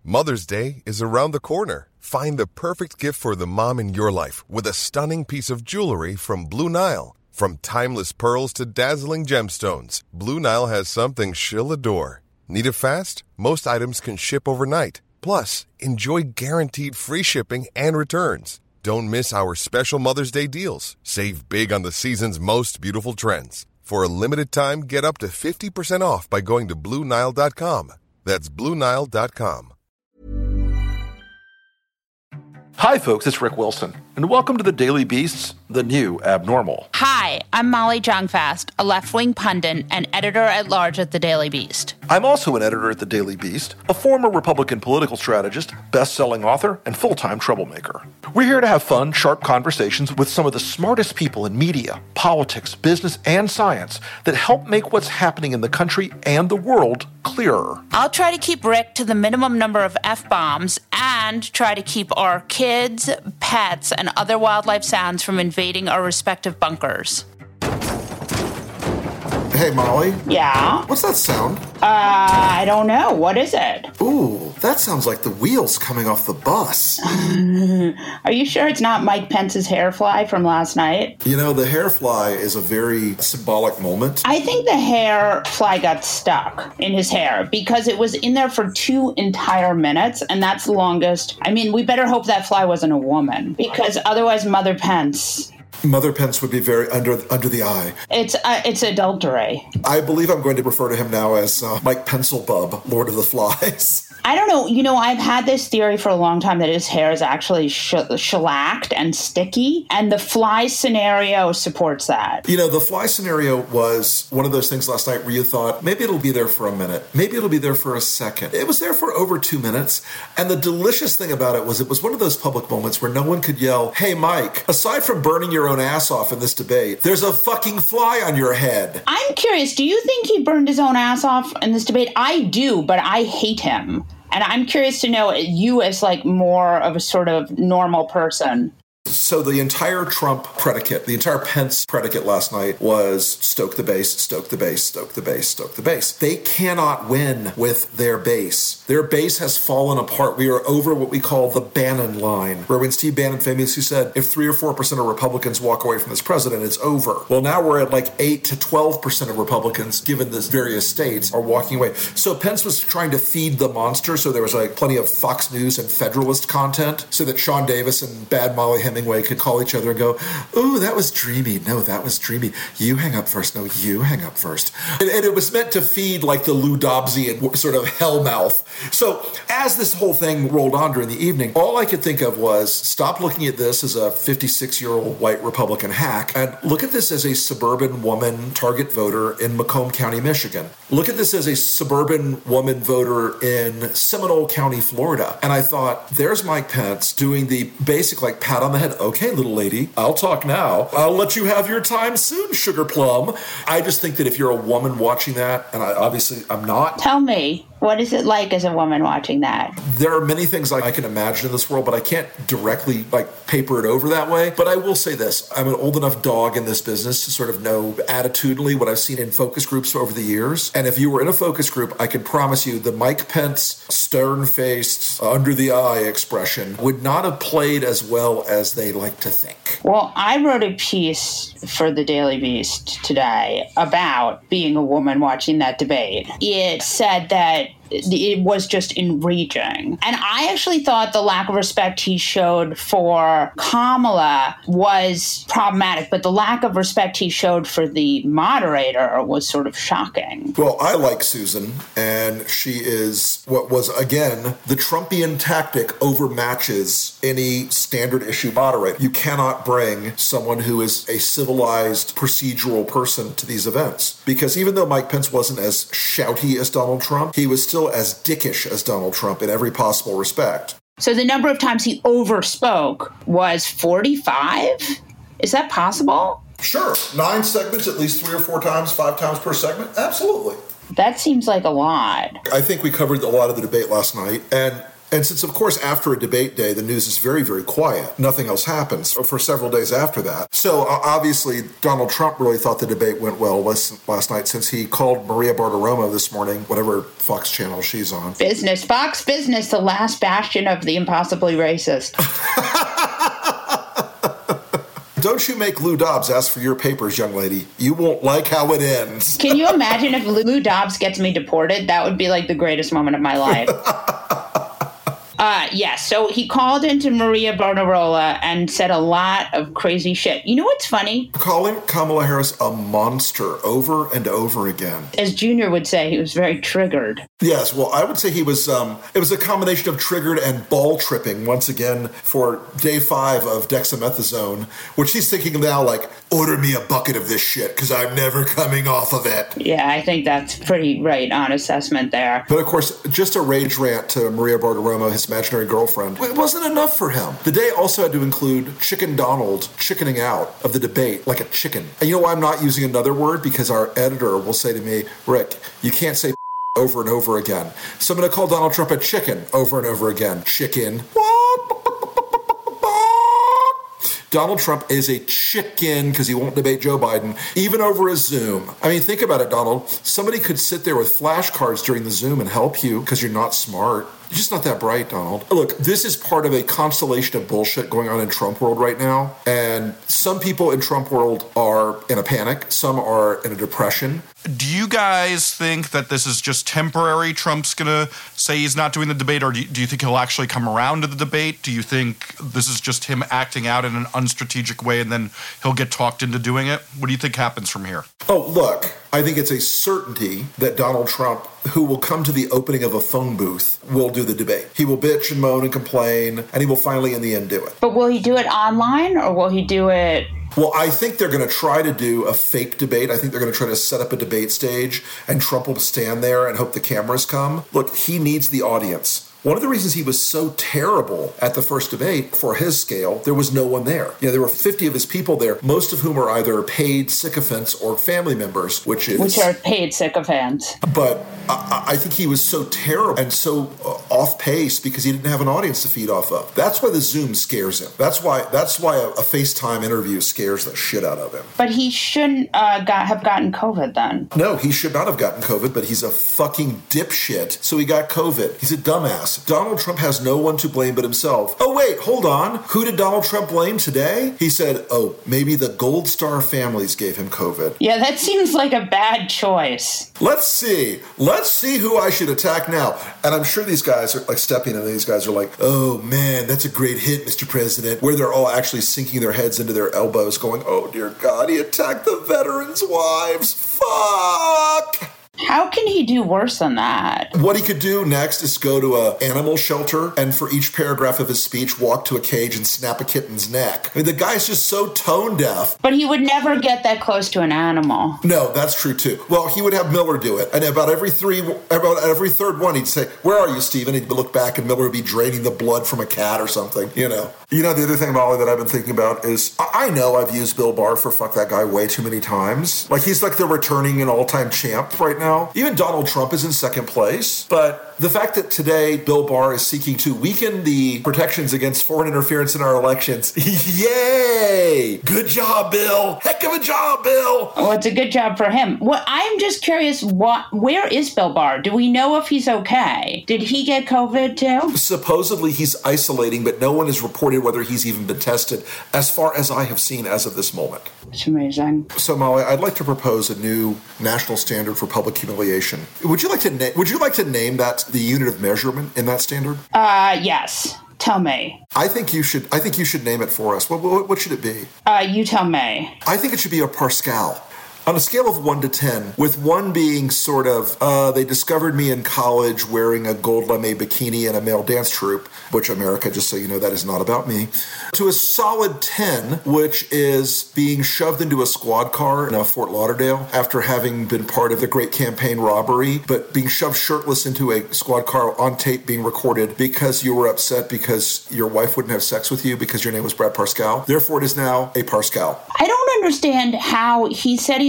Mother's Day is around the corner. Find the perfect gift for the mom in your life with a stunning piece of jewelry from Blue Nile. From timeless pearls to dazzling gemstones, Blue Nile has something she'll adore. Need it fast? Most items can ship overnight. Plus, enjoy guaranteed free shipping and returns. Don't miss our special Mother's Day deals. Save big on the season's most beautiful trends. For a limited time, get up to 50% off by going to BlueNile.com. That's BlueNile.com. Hi, folks, it's Rick Wilson, and welcome to the Daily Beast's The New Abnormal. Hi, I'm Molly Jong-Fast, a left-wing pundit and editor-at-large at The Daily Beast. I'm also an editor at The Daily Beast, a former Republican political strategist, best-selling author, and full-time troublemaker. We're here to have fun, sharp conversations with some of the smartest people in media, politics, business, and science that help make what's happening in the country and the world clearer. I'll try to keep Rick to the minimum number of F-bombs and try to keep our kids, pets, and other wildlife sounds from invading our respective bunkers. Hey, Molly. Yeah? What's that sound? I don't know. What is it? Ooh, that sounds like the wheels coming off the bus. Are you sure it's not Mike Pence's hair fly from last night? You know, the hair fly is a very symbolic moment. I think the hair fly got stuck in his hair because it was in there for 2 entire minutes, and that's the longest. I mean, we better hope that fly wasn't a woman, because otherwise Mother Pence would be very under the eye. It's adultery. I believe I'm going to refer to him now as Mike Pencilbub, Lord of the Flies. I don't know. You know, I've had this theory for a long time that his hair is actually shellacked and sticky, and the fly scenario supports that. You know, the fly scenario was one of those things last night where you thought, maybe it'll be there for a minute. Maybe it'll be there for a second. It was there for over 2 minutes, and the delicious thing about it was one of those public moments where no one could yell, hey, Mike, aside from burning your own ass off in this debate, there's a fucking fly on your head. I'm curious, do you think he burned his own ass off in this debate? I do, but I hate him. And I'm curious to know, you as like more of a sort of normal person. So the entire Trump predicate, the entire Pence predicate last night was stoke the base, stoke the base, stoke the base, stoke the base. They cannot win with their base. Their base has fallen apart. We are over what we call the Bannon line, where when Steve Bannon famously said, if 3 or 4% of Republicans walk away from this president, it's over. Well, now we're at like 8 to 12% of Republicans, given the various states, are walking away. So Pence was trying to feed the monster, so there was like plenty of Fox News and Federalist content, so that Sean Davis and Bad Molly Hemingway could call each other and go, ooh, that was dreamy. No, that was dreamy. You hang up first. No, you hang up first. And it was meant to feed like the Lou Dobbsian sort of hellmouth. So as this whole thing rolled on during the evening, all I could think of was stop looking at this as a 56-year-old white Republican hack and look at this as a suburban woman target voter in Macomb County, Michigan. Look at this as a suburban woman voter in Seminole County, Florida. And I thought, there's Mike Pence doing the basic like pat on the head. Okay, little lady, I'll talk now. I'll let you have your time soon, sugar plum. I just think that if you're a woman watching that, and I'm not. Tell me, what is it like as a woman watching that? There are many things I can imagine in this world, but I can't directly paper it over that way. But I will say this, I'm an old enough dog in this business to sort of know attitudinally what I've seen in focus groups over the years. And if you were in a focus group, I can promise you the Mike Pence stern-faced, under the eye expression would not have played as well as they like to think. Well, I wrote a piece for the Daily Beast today about being a woman watching that debate. It said that it was just enraging. And I actually thought the lack of respect he showed for Kamala was problematic, but the lack of respect he showed for the moderator was sort of shocking. Well, I like Susan, and she is what was, again, the Trumpian tactic overmatches any standard issue moderator. You cannot bring someone who is a civilized, procedural person to these events. Because even though Mike Pence wasn't as shouty as Donald Trump, he was still as dickish as Donald Trump in every possible respect. So the number of times he overspoke was 45? Is that possible? Sure. 9 segments, at least 3 or 4 times, 5 times per segment. Absolutely. That seems like a lot. I think we covered a lot of the debate last night, and And since, of course, after a debate day, the news is very, very quiet. Nothing else happens for several days after that. So obviously, Donald Trump really thought the debate went well last night, since he called Maria Bartiromo this morning, whatever Fox channel she's on. Business. Fox Business, the last bastion of the impossibly racist. Don't you make Lou Dobbs ask for your papers, young lady. You won't like how it ends. Can you imagine if Lou Dobbs gets me deported? That would be like the greatest moment of my life. Yes, so he called into Maria Bartiromo and said a lot of crazy shit. You know what's funny? Calling Kamala Harris a monster over and over again. As Junior would say, he was very triggered. Yes, well, I would say he was, it was a combination of triggered and ball tripping once again for day 5 of dexamethasone, which he's thinking now like, order me a bucket of this shit because I'm never coming off of it. Yeah, I think that's pretty right on assessment there. But of course, just a rage rant to Maria Bartiromo, his imaginary girlfriend. It wasn't enough for him. The day also had to include Chicken Donald chickening out of the debate like a chicken. And you know why I'm not using another word? Because our editor will say to me, Rick, you can't say over and over again. So I'm going to call Donald Trump a chicken over and over again. Chicken. Donald Trump is a chicken because he won't debate Joe Biden, even over a Zoom. I mean, think about it, Donald. Somebody could sit there with flashcards during the Zoom and help you because you're not smart. You're just not that bright, Donald. Look, this is part of a constellation of bullshit going on in Trump world right now. And some people in Trump world are in a panic. Some are in a depression. Do you guys think that this is just temporary? Trump's going to say he's not doing the debate, or do you think he'll actually come around to the debate? Do you think this is just him acting out in an unstrategic way and then he'll get talked into doing it? What do you think happens from here? Oh, look, I think it's a certainty that Donald Trump, who will come to the opening of a phone booth, will do the debate. He will bitch and moan and complain, and he will finally in the end do it. But will he do it online, or will he do it... Well, I think they're going to try to do a fake debate. I think they're going to try to set up a debate stage, and Trump will stand there and hope the cameras come. Look, he needs the audience. One of the reasons he was so terrible at the first debate, for his scale, there was no one there. You know, there were 50 of his people there, most of whom are either paid sycophants or family members, which are paid sycophants. But I think he was so terrible and so off pace because he didn't have an audience to feed off of. That's why the Zoom scares him. That's why a FaceTime interview scares the shit out of him. But he shouldn't have gotten COVID then. No, he should not have gotten COVID, but he's a fucking dipshit, so he got COVID. He's a dumbass. Donald Trump has no one to blame but himself. Oh, wait, hold on. Who did Donald Trump blame today? He said, oh, maybe the Gold Star families gave him COVID. Yeah, that seems like a bad choice. Let's see who I should attack now. And I'm sure these guys are like stepping in, and these guys are like, oh, man, that's a great hit, Mr. President, where they're all actually sinking their heads into their elbows going, oh, dear God, he attacked the veterans' wives. Fuck! How can he do worse than that? What he could do next is go to an animal shelter and for each paragraph of his speech, walk to a cage and snap a kitten's neck. I mean, the guy's just so tone deaf. But he would never get that close to an animal. No, that's true too. Well, he would have Miller do it. And about every third one, he'd say, where are you, Stephen? He'd look back and Miller would be draining the blood from a cat or something, you know. You know, the other thing, Molly, that I've been thinking about is I know I've used Bill Barr for fuck that guy way too many times. Like, he's like the returning and all-time champ right now. Even Donald Trump is in second place. But the fact that today Bill Barr is seeking to weaken the protections against foreign interference in our elections. Yay! Good job, Bill. Heck of a job, Bill. Well, it's a good job for him. Well, I'm just curious, where is Bill Barr? Do we know if he's okay? Did he get COVID too? Supposedly he's isolating, but no one has reported whether he's even been tested, as far as I have seen as of this moment. It's amazing. So, Molly, I'd like to propose a new national standard for public humiliation. Would you like to name that the unit of measurement in that standard? Yes. Tell me. I think you should name it for us. What should it be? You tell me. I think it should be a Pascal. On a scale of 1 to 10, with 1 being sort of, they discovered me in college wearing a gold lame bikini and a male dance troupe, which, America, just so you know, that is not about me, to a solid 10, which is being shoved into a squad car in Fort Lauderdale after having been part of the Great Campaign robbery, but being shoved shirtless into a squad car on tape being recorded because you were upset because your wife wouldn't have sex with you because your name was Brad Pascal. Therefore, it is now a Pascal. I don't understand how he said he's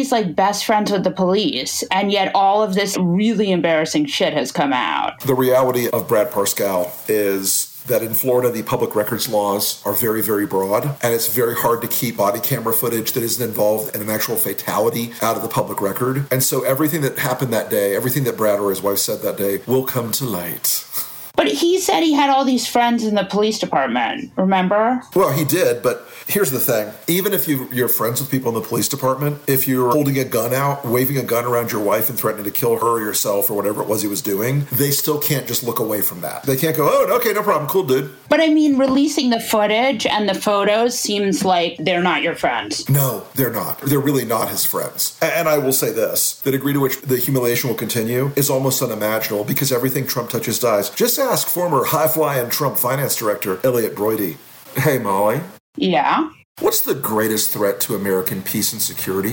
he's like best friends with the police, and yet all of this really embarrassing shit has come out. The reality of Brad Parscale is that in Florida, the public records laws are very, very broad, and it's very hard to keep body camera footage that isn't involved in an actual fatality out of the public record. And so everything that happened that day, everything that Brad or his wife said that day, will come to light. But he said he had all these friends in the police department, remember? Well, he did, but here's the thing. Even if you're friends with people in the police department, if you're holding a gun out, waving a gun around your wife and threatening to kill her or yourself or whatever it was he was doing, they still can't just look away from that. They can't go, oh, okay, no problem, cool, dude. But I mean, releasing the footage and the photos seems like they're not your friends. No, they're not. They're really not his friends. And I will say this, the degree to which the humiliation will continue is almost unimaginable because everything Trump touches dies. Just ask former high-flying Trump finance director Elliot Broidy. Hey, Molly. Yeah? What's the greatest threat to American peace and security?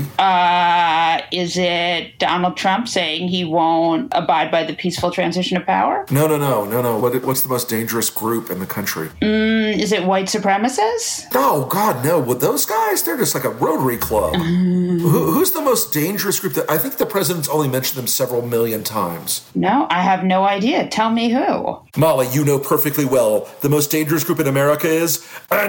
Is it Donald Trump saying he won't abide by the peaceful transition of power? No. What's the most dangerous group in the country? Is it white supremacists? Oh, God, no. With those guys, they're just like a Rotary Club. Who's the most dangerous group? I think the president's only mentioned them several million times. No, I have no idea. Tell me who. Molly, you know perfectly well the most dangerous group in America is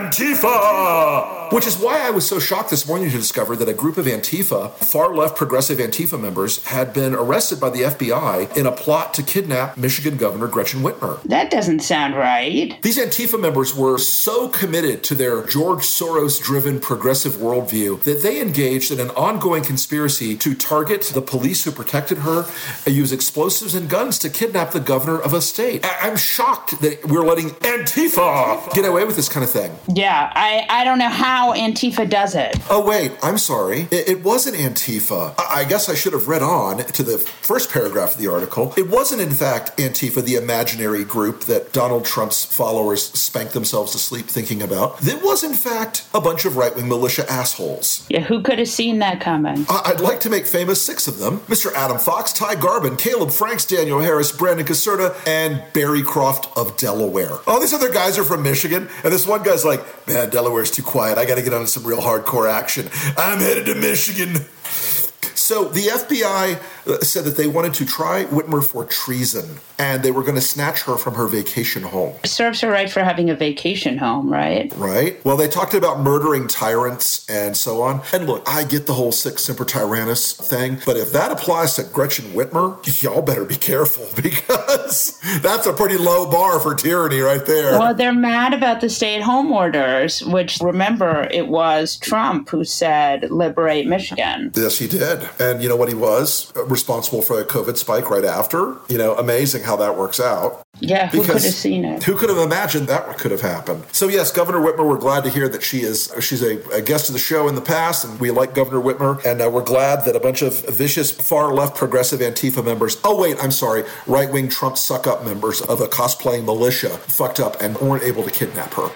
Antifa! Which is why I was so shocked this morning to discover that a group of Antifa, far-left progressive Antifa members, had been arrested by the FBI in a plot to kidnap Michigan Governor Gretchen Whitmer. That doesn't sound right. These Antifa members were so committed to their George Soros-driven progressive worldview that they engaged in an ongoing conspiracy to target the police who protected her, use explosives and guns to kidnap the governor of a state. I'm shocked that we're letting Antifa get away with this kind of thing. Yeah, I don't know how Antifa does it. Oh, wait, I'm sorry. It wasn't Antifa. I guess I should have read on to the first paragraph of the article. It wasn't, in fact, Antifa, the imaginary group that Donald Trump's followers spank themselves to sleep thinking about. It was, in fact, a bunch of right-wing militia assholes. Yeah, who could have seen that coming? I'd like to make famous 6 of them. Mr. Adam Fox, Ty Garbin, Caleb Franks, Daniel Harris, Brandon Caserta, and Barry Croft of Delaware. All these other guys are from Michigan, and this one guy's like, man, Delaware's too quiet. I got to get on some real hardcore action. I'm headed to Michigan. So the FBI said that they wanted to try Whitmer for treason, and they were going to snatch her from her vacation home. It serves her right for having a vacation home, right? Right. Well, they talked about murdering tyrants and so on. And look, I get the whole sic semper tyrannis thing, but if that applies to Gretchen Whitmer, y'all better be careful because that's a pretty low bar for tyranny right there. Well, they're mad about the stay-at-home orders, which, remember, it was Trump who said, liberate Michigan. Yes, he did. And you know what he was? Responsible for a COVID spike right after. You know, amazing how that works out. Yeah, who could have seen it? Who could have imagined that could have happened? So yes, Governor Whitmer, we're glad to hear that she's a guest of the show in the past, and we like Governor Whitmer, and we're glad that a bunch of vicious far-left progressive Antifa members, right-wing Trump suck-up members of a cosplaying militia fucked up and weren't able to kidnap her.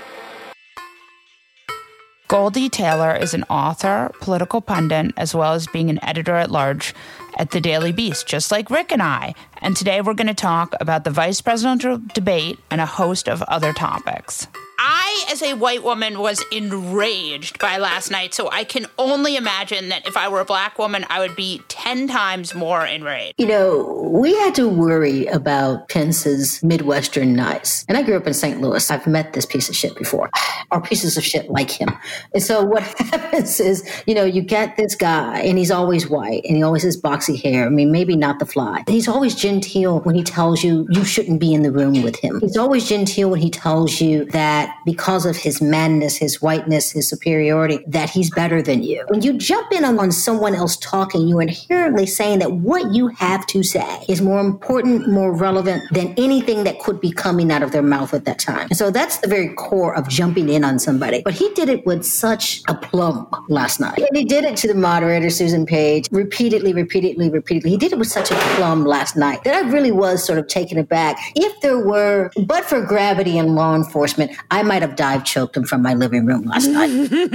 Goldie Taylor is an author, political pundit, as well as being an editor-at-large at the Daily Beast, just like Rick and I. And today we're going to talk about the vice presidential debate and a host of other topics. I, as a white woman, was enraged by last night, so I can only imagine that if I were a black woman, I would be 10 times more enraged. You know, we had to worry about Pence's Midwestern nice. And I grew up in St. Louis. I've met this piece of shit before, or pieces of shit like him. And so what happens is, you know, you get this guy, and he's always white, and he always has boxy hair. I mean, maybe not the fly. He's always genteel when he tells you you shouldn't be in the room with him. He's always genteel when he tells you that because of his madness, his whiteness, his superiority, that he's better than you. When you jump in on someone else talking, you're inherently saying that what you have to say is more important, more relevant than anything that could be coming out of their mouth at that time. And so that's the very core of jumping in on somebody. But he did it with such aplomb last night. And he did it to the moderator, Susan Page, repeatedly. He did it with such aplomb last night that I really was sort of taken aback. If there were, but for gravity and law enforcement, I might have dive choked him from my living room last night.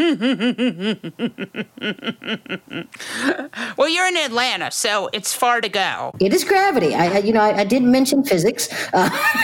Well, you're in Atlanta, so it's far to go. It is gravity. I did mention physics,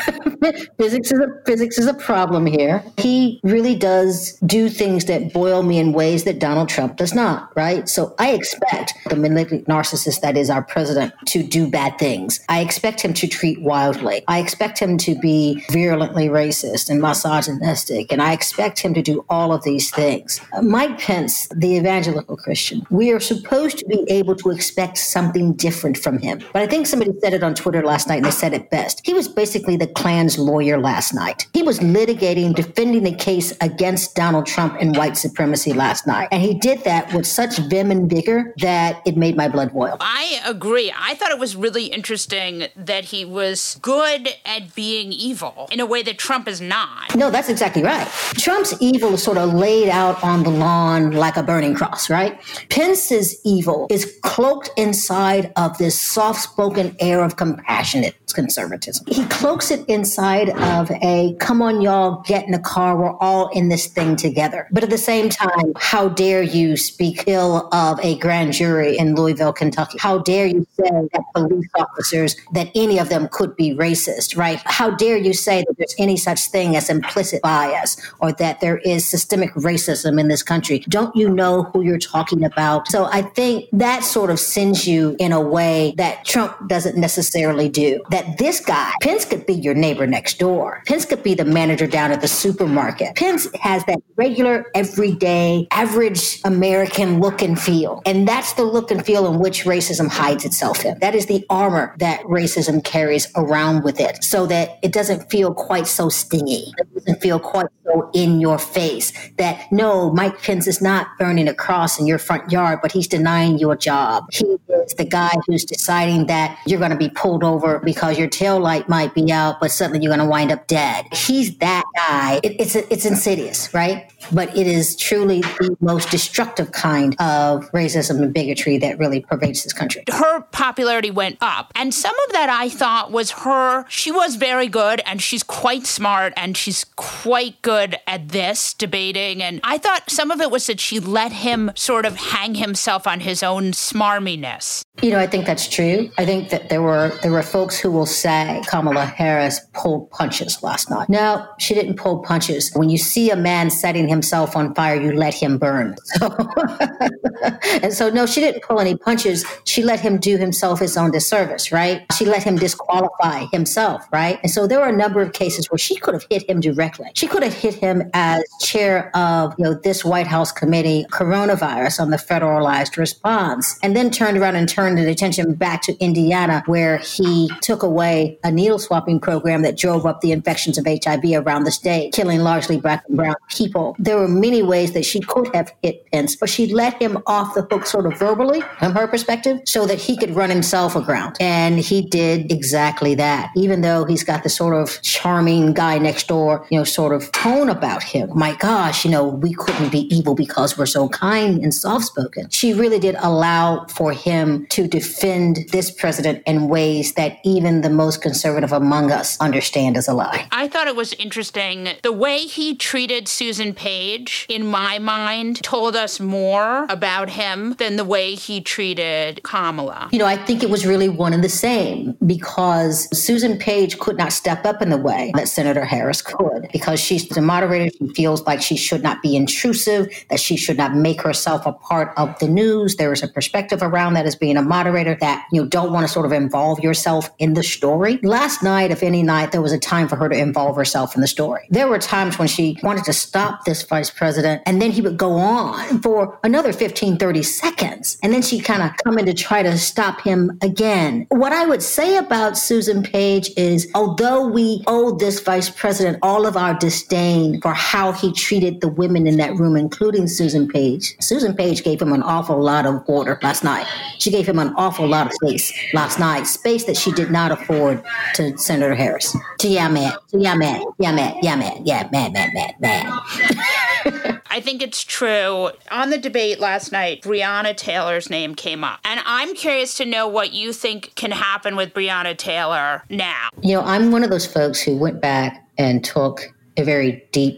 Physics is a problem here. He really does do things that boil me in ways that Donald Trump does not, right? So I expect the malignant narcissist that is our president to do bad things. I expect him to treat wildly. I expect him to be virulently racist and misogynistic, and I expect him to do all of these things. Mike Pence, the evangelical Christian, we are supposed to be able to expect something different from him. But I think somebody said it on Twitter last night, and they said it best. He was basically the Klan's lawyer last night. He was litigating, defending the case against Donald Trump and white supremacy last night. And he did that with such vim and vigor that it made my blood boil. I agree. I thought it was really interesting that he was good at being evil in a way that Trump is not. No, that's exactly right. Trump's evil is sort of laid out on the lawn like a burning cross, right? Pence's evil is cloaked inside of this soft-spoken air of compassionate conservatism. He cloaks it inside of a, come on, y'all, get in the car, we're all in this thing together. But at the same time, how dare you speak ill of a grand jury in Louisville, Kentucky? How dare you say that police officers, that any of them could be racist, right? How dare you say that there's any such thing as implicit bias or that there is systemic racism in this country? Don't you know who you're talking about? So I think that sort of sends you in a way that Trump doesn't necessarily do. That this guy, Pence could be your neighbor next door. Pence could be the manager down at the supermarket. Pence has that regular, everyday, average American look and feel. And that's the look and feel in which racism hides itself in. That is the armor that racism carries around with it so that it doesn't feel quite so stingy. It doesn't feel quite so in your face. That, no, Mike Pence is not burning a cross in your front yard, but he's denying you a job. He is the guy who's deciding that you're going to be pulled over because your tail light might be out, but suddenly you're going to wind up dead. He's that guy. It's insidious, right? But it is truly the most destructive kind of racism and bigotry that really pervades this country. Her popularity went up. And some of that I thought was she was very good and she's quite smart and she's quite good at this debating. And I thought some of it was that she let him sort of hang himself on his own smarminess. You know, I think that's true. I think that there were folks who will say Kamala Harris pulled punches last night. No, she didn't pull punches. When you see a man setting himself on fire, you let him burn. So no, she didn't pull any punches. She let him do himself his own disservice, right? She let him disqualify himself, right? And so there were a number of cases where she could have hit him directly. She could have hit him as chair of, this White House committee, coronavirus on the federalized response, and then turned around and turned the attention back to Indiana, where he took away a needle swapping program that drove up the infections of HIV around the state, killing largely Black and brown people. There were many ways that she could have hit Pence, but she let him off the hook sort of verbally, from her perspective, so that he could run himself aground. And he did exactly that, even though he's got the sort of charming guy next door, sort of tone about him. My gosh, we couldn't be evil because we're so kind and soft-spoken. She really did allow for him to defend this president in ways that even the most conservative among us understand as a lie. I thought it was interesting. The way he treated Susan Page, in my mind, told us more about him than the way he treated Kamala. I think it was really one and the same, because Susan Page could not step up in the way that Senator Harris could, because she's the moderator. She feels like she should not be intrusive, that she should not make herself a part of the news. There is a perspective around that as being a moderator that you don't want to sort of involve yourself in the story. Last night, if any night, there was a time for her to involve herself in the story. There were times when she wanted to stop this vice president, and then he would go on for another 15, 30 seconds. And then she'd kind of come in to try to stop him again. What I would say about Susan Page is, although we owe this vice president all of our disdain for how he treated the women in that room, including Susan Page gave him an awful lot of order last night. She gave him an awful lot of space last night, space that she did not afford to Senator Harris. mad. I think it's true. On the debate last night, Breonna Taylor's name came up. And I'm curious to know what you think can happen with Breonna Taylor now. I'm one of those folks who went back and took a very deep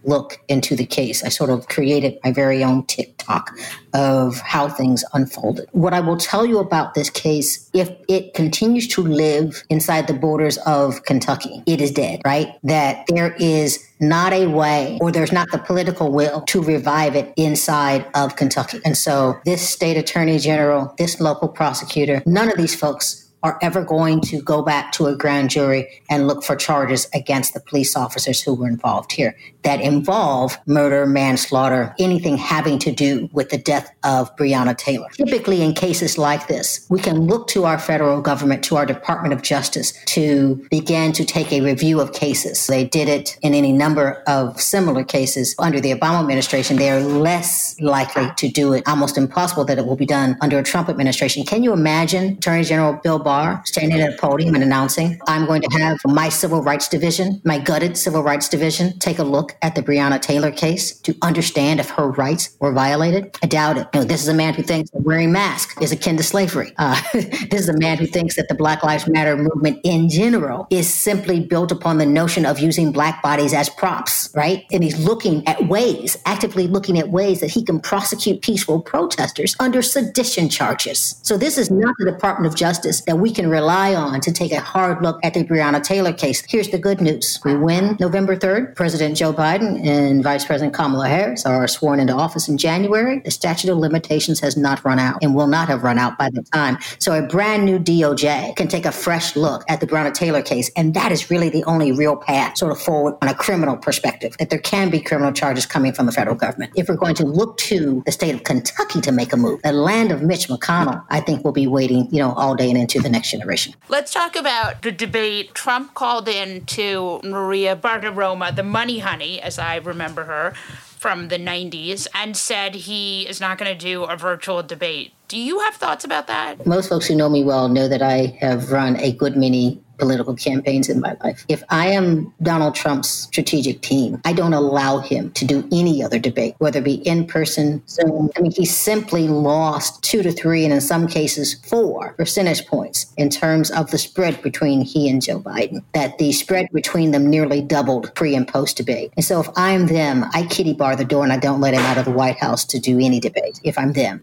look into the case. I sort of created my very own TikTok of how things unfolded. What I will tell you about this case, if it continues to live inside the borders of Kentucky, it is dead, right? That there is not a way, or there's not the political will to revive it inside of Kentucky. And so this state attorney general, this local prosecutor, none of these folks are ever going to go back to a grand jury and look for charges against the police officers who were involved here that involve murder, manslaughter, anything having to do with the death of Breonna Taylor. Typically in cases like this, we can look to our federal government, to our Department of Justice, to begin to take a review of cases. They did it in any number of similar cases under the Obama administration. They are less likely to do it, almost impossible that it will be done under a Trump administration. Can you imagine Attorney General Bill Barr standing at a podium and announcing, I'm going to have my civil rights division, my gutted civil rights division, take a look at the Breonna Taylor case to understand if her rights were violated? I doubt it. This is a man who thinks that wearing masks is akin to slavery. This is a man who thinks that the Black Lives Matter movement in general is simply built upon the notion of using Black bodies as props, right? And he's looking at ways, actively looking at ways that he can prosecute peaceful protesters under sedition charges. So this is not the Department of Justice that we can rely on to take a hard look at the Breonna Taylor case. Here's the good news. We win November 3rd. President Joe Biden and Vice President Kamala Harris are sworn into office in January. The statute of limitations has not run out and will not have run out by the time. So a brand new DOJ can take a fresh look at the Breonna Taylor case. And that is really the only real path sort of forward on a criminal perspective, that there can be criminal charges coming from the federal government. If we're going to look to the state of Kentucky to make a move, the land of Mitch McConnell, I think will be waiting, all day and into the next generation. Let's talk about the debate. Trump called in to Maria Bartiromo, the money honey, as I remember her, from the 90s, and said he is not going to do a virtual debate. Do you have thoughts about that? Most folks who know me well know that I have run a good many political campaigns in my life. If I am Donald Trump's strategic team, I don't allow him to do any other debate, whether it be in person, Zoom. He simply lost 2 to 3, and in some cases 4 percentage points in terms of the spread between he and Joe Biden, that the spread between them nearly doubled pre and post debate. And so if I'm them, I kitty bar the door and I don't let him out of the White House to do any debate if I'm them.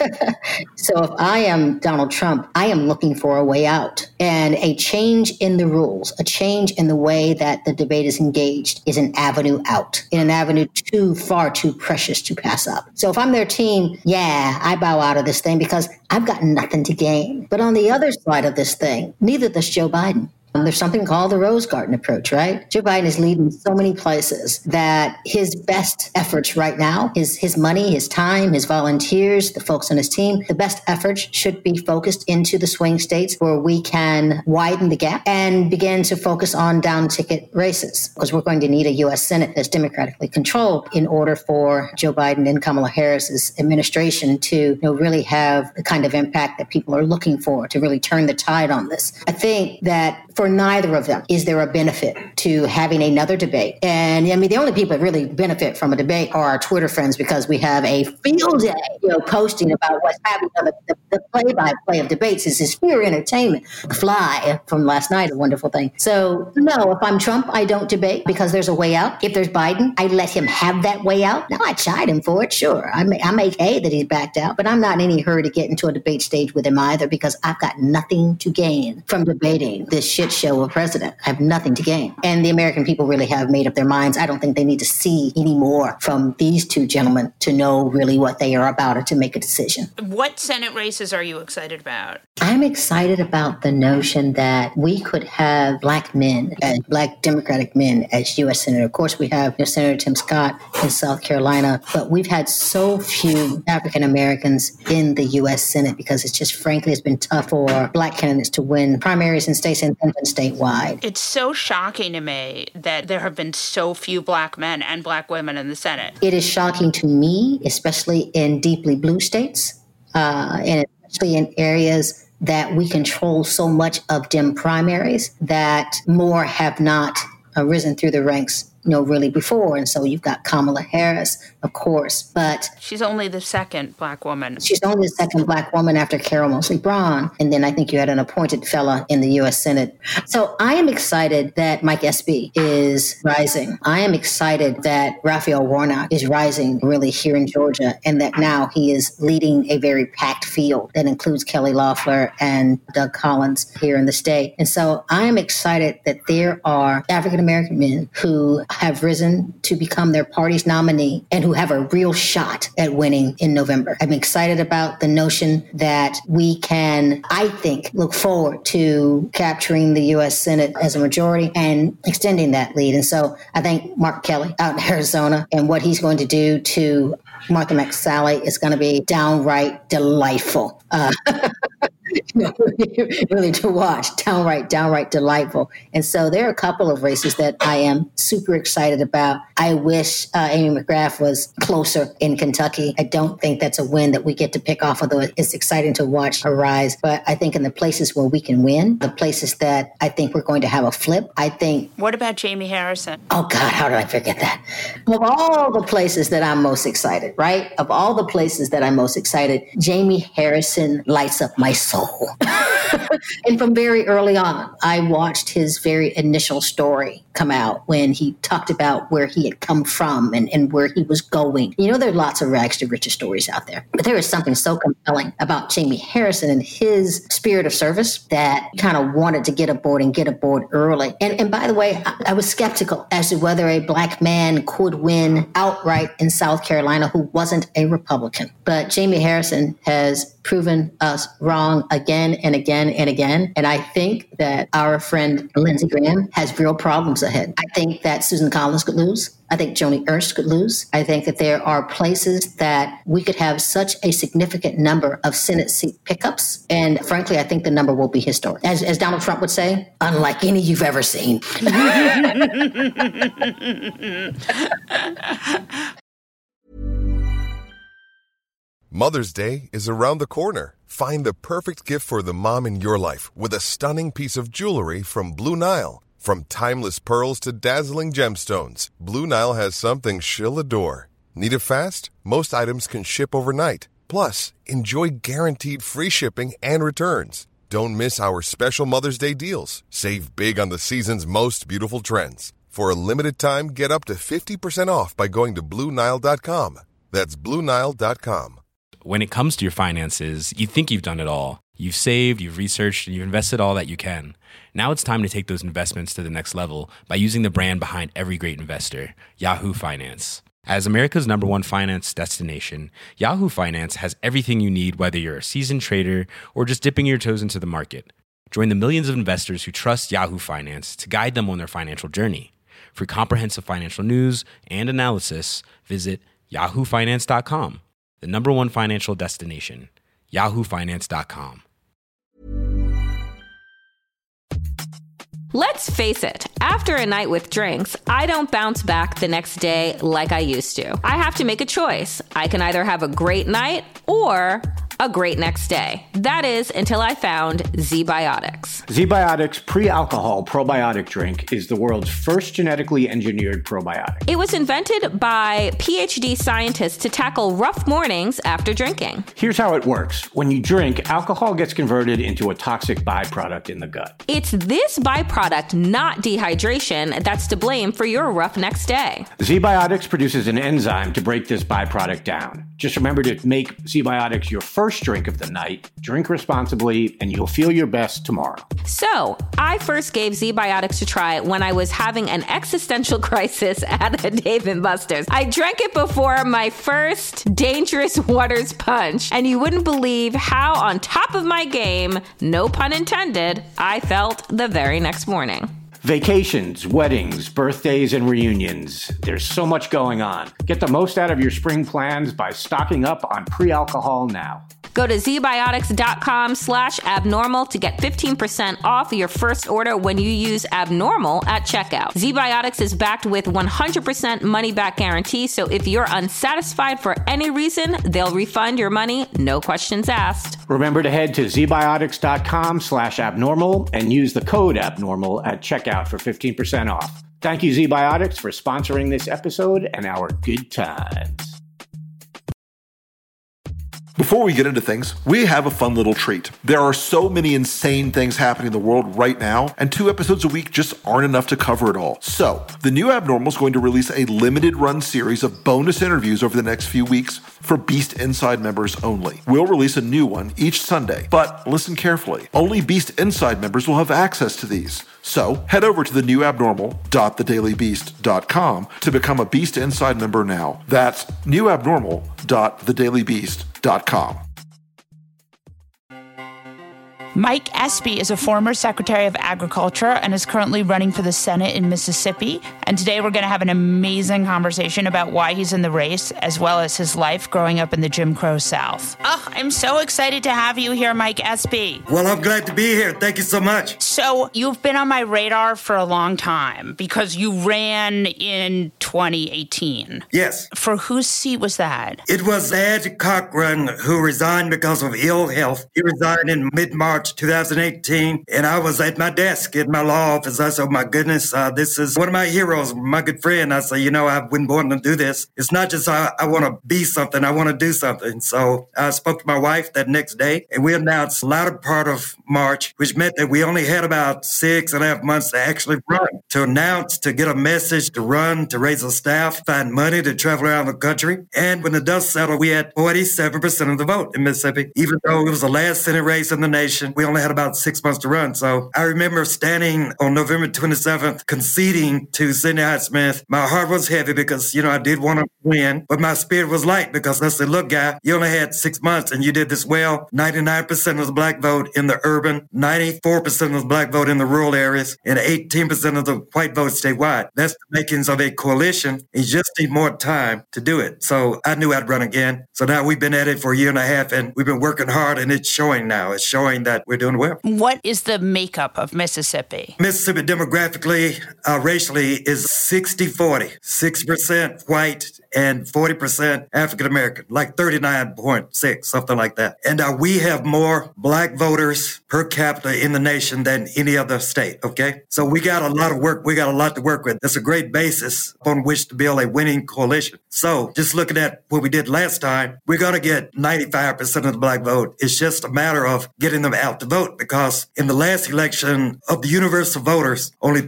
So if I am Donald Trump, I am looking for a way out, and a change in the rules, a change in the way that the debate is engaged is an avenue out, and an avenue far too precious to pass up. So if I'm their team, I bow out of this thing because I've got nothing to gain. But on the other side of this thing, neither does Joe Biden. There's something called the Rose Garden approach, right? Joe Biden is leading so many places that his best efforts right now, his money, his time, his volunteers, the folks on his team, the best efforts should be focused into the swing states where we can widen the gap and begin to focus on down ticket races, because we're going to need a U.S. Senate that's democratically controlled in order for Joe Biden and Kamala Harris's administration to really have the kind of impact that people are looking for, to really turn the tide on this. I think that for neither of them is there a benefit to having another debate. And the only people that really benefit from a debate are our Twitter friends, because we have a field day, posting about what's happening. The play-by-play of debates is this pure entertainment. The Fly from last night, a wonderful thing. So no, if I'm Trump, I don't debate because there's a way out. If there's Biden, I let him have that way out. Now I chide him for it, sure. I make hay that he's backed out, but I'm not in any hurry to get into a debate stage with him either, because I've got nothing to gain from debating this shit show of president. I have nothing to gain. And the American people really have made up their minds. I don't think they need to see any more from these two gentlemen to know really what they are about or to make a decision. What Senate races are you excited about? I'm excited about the notion that we could have Black men, Black Democratic men as U.S. Senator. Of course, we have Senator Tim Scott in South Carolina, but we've had so few African Americans in the U.S. Senate because it's just, frankly, it's been tough for Black candidates to win primaries in states and statewide. It's so shocking to me that there have been so few Black men and Black women in the Senate. It is shocking to me, especially in deeply blue states, and especially in areas that we control so much of Dem primaries, that more have not risen through the ranks really before. And so you've got Kamala Harris, of course, but she's only the second Black woman. She's only the second Black woman after Carol Moseley Braun. And then I think you had an appointed fella in the U.S. Senate. So I am excited that Mike Espy is rising. I am excited that Raphael Warnock is rising really here in Georgia, and that now he is leading a very packed field that includes Kelly Loeffler and Doug Collins here in the state. And so I am excited that there are African-American men who have risen to become their party's nominee and who have a real shot at winning in November. I'm excited about the notion that we can, I think, look forward to capturing the U.S. Senate as a majority and extending that lead. And so I think Mark Kelly out in Arizona and what he's going to do to Martha McSally is going to be downright delightful. Really to watch, downright delightful. And so there are a couple of races that I am super excited about. I wish Amy McGrath was closer in Kentucky. I don't think that's a win that we get to pick off, although it's exciting to watch her rise. But I think in the places where we can win, the places that I think we're going to have a flip, I think... What about Jamie Harrison? Oh, God, how did I forget that? Of all the places that I'm most excited, right? Of all the places that I'm most excited, Jamie Harrison lights up my soul. And from very early on, I watched his very initial story come out when he talked about where he had come from and where he was going. You know, there are lots of rags to riches stories out there, but there is something so compelling about Jamie Harrison and his spirit of service that kind of wanted to get aboard early. And by the way, I was skeptical as to whether a Black man could win outright in South Carolina who wasn't a Republican. But Jamie Harrison has proven us wrong again and again and again. And I think that our friend Lindsey Graham has real problems ahead. I think that Susan Collins could lose. I think Joni Ernst could lose. I think that there are places that we could have such a significant number of Senate seat pickups. And frankly, I think the number will be historic. As Donald Trump would say, unlike any you've ever seen. Mother's Day is around the corner. Find the perfect gift for the mom in your life with a stunning piece of jewelry from Blue Nile. From timeless pearls to dazzling gemstones, Blue Nile has something she'll adore. Need it fast? Most items can ship overnight. Plus, enjoy guaranteed free shipping and returns. Don't miss our special Mother's Day deals. Save big on the season's most beautiful trends. For a limited time, get up to 50% off by going to BlueNile.com. That's BlueNile.com. When it comes to your finances, you think you've done it all. You've saved, you've researched, and you've invested all that you can. Now it's time to take those investments to the next level by using the brand behind every great investor, Yahoo Finance. As America's #1 finance destination, Yahoo Finance has everything you need, whether you're a seasoned trader or just dipping your toes into the market. Join the millions of investors who trust Yahoo Finance to guide them on their financial journey. For comprehensive financial news and analysis, visit yahoofinance.com. The #1 financial destination, yahoofinance.com. Let's face it, after a night with drinks, I don't bounce back the next day like I used to. I have to make a choice. I can either have a great night or a great next day. That is until I found ZBiotics. ZBiotics pre-alcohol probiotic drink is the world's first genetically engineered probiotic. It was invented by PhD scientists to tackle rough mornings after drinking. Here's how it works. When you drink, alcohol gets converted into a toxic byproduct in the gut. It's this byproduct, not dehydration, that's to blame for your rough next day. ZBiotics produces an enzyme to break this byproduct down. Just remember to make ZBiotics your first drink of the night, drink responsibly, and you'll feel your best tomorrow. So, I first gave ZBiotics a try when I was having an existential crisis at a Dave & Buster's. I drank it before my first Dangerous Waters punch, and you wouldn't believe how on top of my game, no pun intended, I felt the very next morning. Vacations, weddings, birthdays, and reunions. There's so much going on. Get the most out of your spring plans by stocking up on pre-alcohol now. Go to zbiotics.com/abnormal to get 15% off your first order when you use abnormal at checkout. ZBiotics is backed with 100% money back guarantee, so if you're unsatisfied for any reason, they'll refund your money, no questions asked. Remember to head to zbiotics.com/abnormal and use the code abnormal at checkout for 15% off. Thank you, ZBiotics, for sponsoring this episode and our good times. Before we get into things, we have a fun little treat. There are so many insane things happening in the world right now, and 2 episodes a week just aren't enough to cover it all. So, The New Abnormal is going to release a limited run series of bonus interviews over the next few weeks for Beast Inside members only. We'll release a new one each Sunday, but listen carefully. Only Beast Inside members will have access to these. So, head over to thenewabnormal.thedailybeast.com to become a Beast Inside member now. That's newabnormal.thedailybeast.com. Mike Espy is a former Secretary of Agriculture and is currently running for the Senate in Mississippi. And today we're going to have an amazing conversation about why he's in the race, as well as his life growing up in the Jim Crow South. Oh, I'm so excited to have you here, Mike Espy. Well, I'm glad to be here. Thank you so much. So you've been on my radar for a long time because you ran in 2018. Yes. For whose seat was that? It was Ed Cochran, who resigned because of ill health. He resigned in mid-March 2018, and I was at my desk in my law office. I said, oh my goodness, this is one of my heroes, my good friend. I said, I've been born to do this. It's not just I want to be something, I want to do something. So I spoke to my wife that next day, and we announced the latter part of March, which meant that we only had about 6.5 months to actually run, to announce, to get a message, to run, to raise a staff, find money to travel around the country. And when the dust settled, we had 47% of the vote in Mississippi, even though it was the last Senate race in the nation. We only had about 6 months to run. So I remember standing on November 27th, conceding to Sidney Hyde-Smith. My heart was heavy because, I did want to win, but my spirit was light because I said, look, guy, you only had 6 months and you did this well. 99% of the black vote in the urban, 94% of the black vote in the rural areas, and 18% of the white vote statewide. That's the makings of a coalition. You just need more time to do it. So I knew I'd run again. So now we've been at it for a year and a half, and we've been working hard, and it's showing now. It's showing that we're doing well. What is the makeup of Mississippi? Mississippi demographically, racially is 60-40, 6% white and 40% African-American, like 39.6, something like that. And we have more black voters per capita in the nation than any other state, okay? So we got a lot of work. We got a lot to work with. That's a great basis upon which to build a winning coalition. So just looking at what we did last time, we're going to get 95% of the black vote. It's just a matter of getting them out to vote, because in the last election of the universal voters, only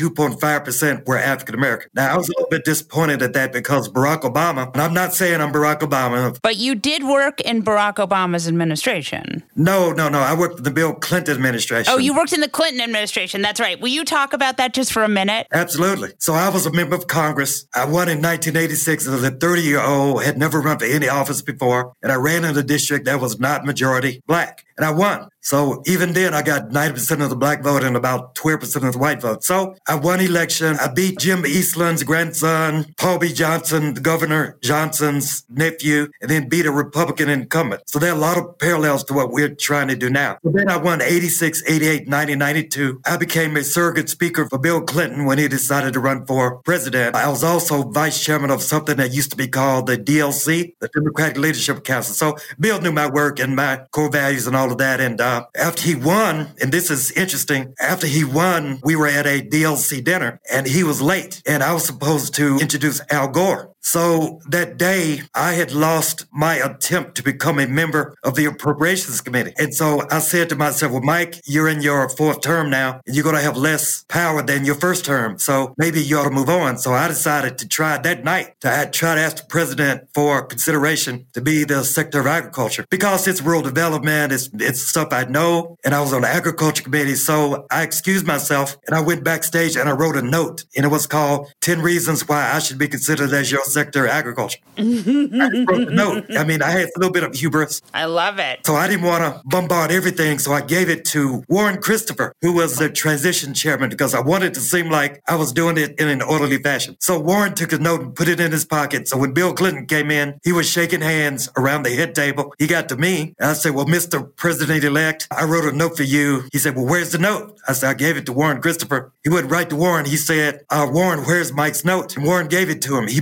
32.5% were African-American. Now, I was a little bit disappointed at that because Barack Obama, and I'm not saying I'm Barack Obama. But you did work in Barack Obama's administration. No. I worked in the Bill Clinton administration. Oh, you worked in the Clinton administration. That's right. Will you talk about that just for a minute? Absolutely. So I was a member of Congress. I won in 1986 as a 30-year-old, had never run for any office before, and I ran in a district that was not majority black, and I won. So even then, I got 90% of the black vote and about 12% of the white vote. So I won election. I beat Jim Eastland's grandson, Paul B. Johnson, Governor Johnson's nephew, and then beat a Republican incumbent. So there are a lot of parallels to what we're trying to do now. So then I won 86, 88, 90, 92. I became a surrogate speaker for Bill Clinton when he decided to run for president. I was also vice chairman of something that used to be called the DLC, the Democratic Leadership Council. So Bill knew my work and my core values and all of that. And after he won, and this is interesting, after he won, we were at a DLC dinner and he was late and I was supposed to introduce Al Gore. So that day, I had lost my attempt to become a member of the Appropriations Committee. And so I said to myself, well, Mike, you're in your 4th term now, and you're going to have less power than your 1st term. So maybe you ought to move on. So I decided to try that night to try to ask the president for consideration to be the Secretary of Agriculture, because it's rural development, it's stuff I know, and I was on the Agriculture Committee. So I excused myself, and I went backstage, and I wrote a note, and it was called 10 Reasons Why I Should Be Considered as Your Secretary of Agriculture. I just wrote the note. I mean, I had a little bit of hubris. I love it. So I didn't want to bombard everything, so I gave it to Warren Christopher, who was the transition chairman, because I wanted to seem like I was doing it in an orderly fashion. So Warren took a note and put it in his pocket. So when Bill Clinton came in, he was shaking hands around the head table. He got to me, and I said, well, Mr. President-elect, I wrote a note for you. He said, well, where's the note? I said, I gave it to Warren Christopher. He went right to Warren. He said, Warren, where's Mike's note? And Warren gave it to him. He put it in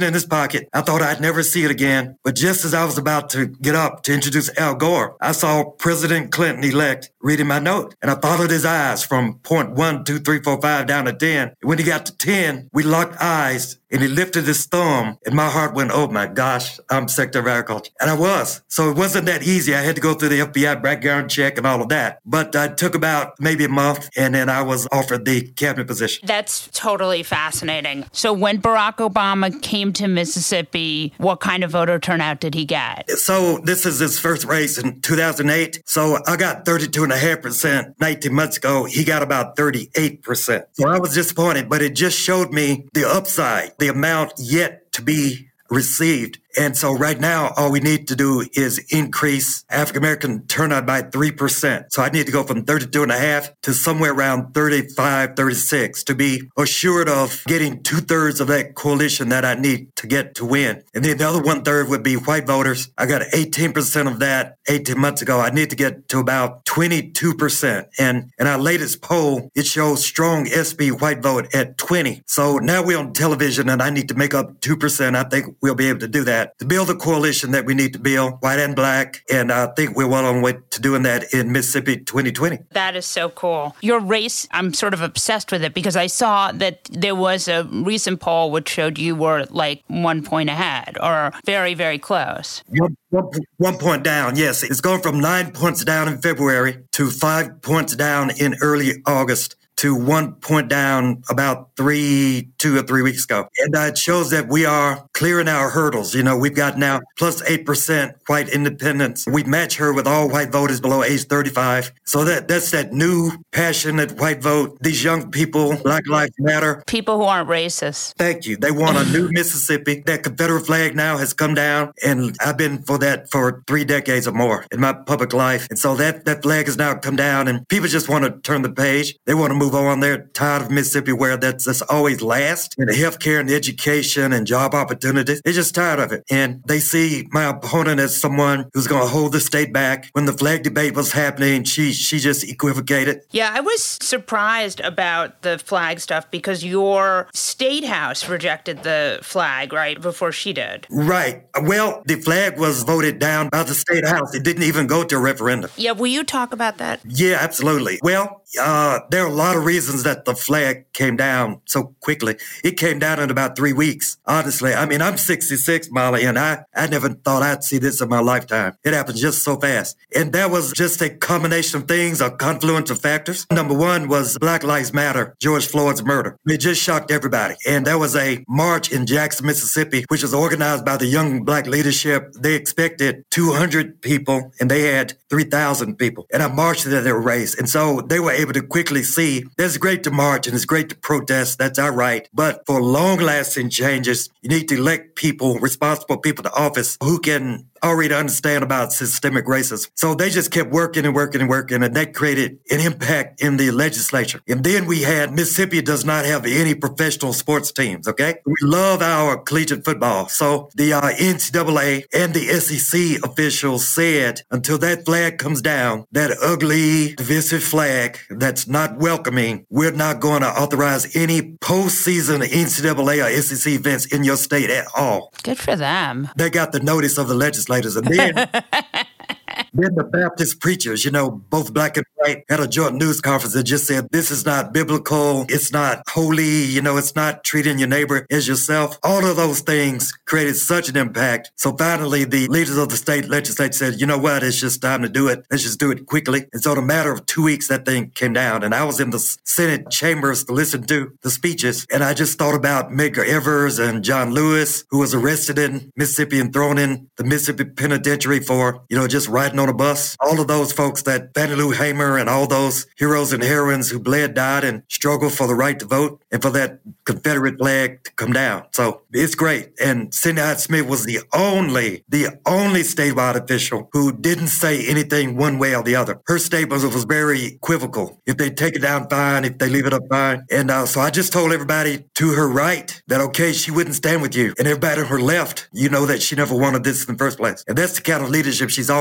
in his pocket. I thought I'd never see it again. But just as I was about to get up to introduce Al Gore, I saw President Clinton-elect reading my note. And I followed his eyes from point 1, 2, 3, 4, 5 down to 10. And when he got to 10, we locked eyes and he lifted his thumb and my heart went, oh my gosh, I'm Secretary of Agriculture. And I was. So it wasn't that easy. I had to go through the FBI background check and all of that. But it took about maybe a month and then I was offered the cabinet position. That's totally fascinating. So when Barack Obama came to Mississippi, what kind of voter turnout did he get? So this is his first race in 2008. So I got 32.5% 19 months ago. He got about 38%. So I was disappointed, but it just showed me the upside, the amount yet to be received. And so right now, all we need to do is increase African-American turnout by 3%. So I need to go from 32.5 to somewhere around 35, 36 to be assured of getting 2/3 of that coalition that I need to get to win. And then the other 1/3 would be white voters. I got 18% of that 18 months ago. I need to get to about 22%. And in our latest poll, it shows strong SB white vote at 20. So now we're on television and I need to make up 2%. I think we'll be able to do that. To build a coalition that we need to build, white and black, and I think we're well on the way to doing that in Mississippi 2020. That is so cool. Your race, I'm sort of obsessed with it because I saw that there was a recent poll which showed you were like 1 point ahead or very, very close. 1 point down, yes. It's going from 9 points down in February to 5 points down in early August to 1 point down about 2 or 3 weeks ago. And it shows that we are clearing our hurdles. You know, we've got now plus 8% white independents. We match her with all white voters below age 35. So that's that new passionate white vote. These young people, Black Lives Matter. People who aren't racist. Thank you. They want a new Mississippi. That Confederate flag now has come down. And I've been for that for 3 decades or more in my public life. And so that flag has now come down and people just want to turn the page. They want to move on. They're tired of Mississippi where that's always last in the healthcare and education and job opportunities. They're just tired of it. And they see my opponent as someone who's going to hold the state back. When the flag debate was happening, she just equivocated. Yeah, I was surprised about the flag stuff because your state house rejected the flag right before she did. Right. Well, the flag was voted down by the state house. It didn't even go to a referendum. Yeah, will you talk about that? Yeah, absolutely. Well, there are a lot of reasons that the flag came down so quickly. It came down in about 3 weeks. Honestly, I mean, I'm 66, Molly, and I never thought I'd see this in my lifetime. It happened just so fast. And that was just a combination of things, a confluence of factors. Number one was Black Lives Matter, George Floyd's murder. It just shocked everybody. And there was a march in Jackson, Mississippi, which was organized by the young black leadership. They expected 200 people, and they had 3,000 people. And I marched at their race. And so they were able to quickly see it's great to march and it's great to protest. That's our right. But for long-lasting changes, you need to elect people, responsible people to office who can already understand about systemic racism. So they just kept working and working and working, and that created an impact in the legislature. And then we had Mississippi does not have any professional sports teams, okay? We love our collegiate football. So the NCAA and the SEC officials said until that flag comes down, that ugly, divisive flag that's not welcoming, we're not going to authorize any postseason NCAA or SEC events in your state at all. Good for them. They got the notice of the legislators. And then the Baptist preachers, you know, both black and white, had a joint news conference that just said, this is not biblical, it's not holy, you know, it's not treating your neighbor as yourself. All of those things created such an impact. So finally, the leaders of the state legislature said, you know what, it's just time to do it. Let's just do it quickly. And so in a matter of 2 weeks, that thing came down. And I was in the Senate chambers to listen to the speeches. And I just thought about Medgar Evers and John Lewis, who was arrested in Mississippi and thrown in the Mississippi penitentiary for, you know, just riding on a bus. All of those folks, that Fannie Lou Hamer and all those heroes and heroines who bled, died, and struggled for the right to vote and for that Confederate flag to come down. So it's great. And Cindy Hyde-Smith was the only statewide official who didn't say anything one way or the other. Her statement was very equivocal. If they take it down, fine. If they leave it up, fine. And so I just told everybody to her right that, okay, she wouldn't stand with you. And everybody on her left, you know that she never wanted this in the first place. And that's the kind of leadership she's offering. Just